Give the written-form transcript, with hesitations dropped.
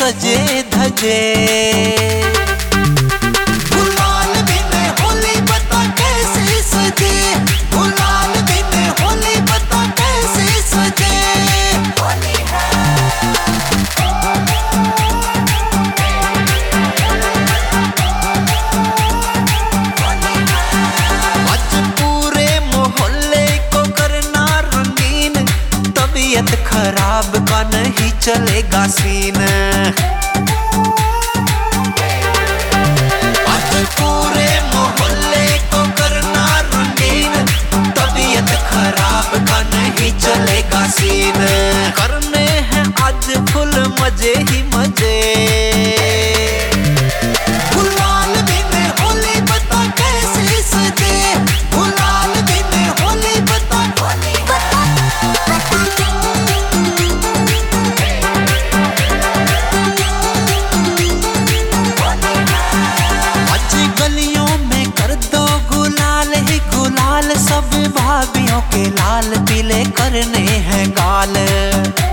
सजे धजे। गुलाल बिन होली बता कैसे सजे, गुलाल बिन होली बता कैसे सजे। होली है आज पूरे मोहल्ले को करना रंगीन, तबीयत खराब का नहीं चलेगा सीन। आज पूरे मोहल्ले को करना रंगीन, तबीयत खराब का नहीं चलेगा सीन। करने हैं आज फुल मजे ही मजे। गुलाल बिन होली बता कैसे सजे, गुलाल बिन होली बता होली गलियों में कर दो गुलाल ही गुलाल, सब भाभियों के लाल पीले करने हैं गाल।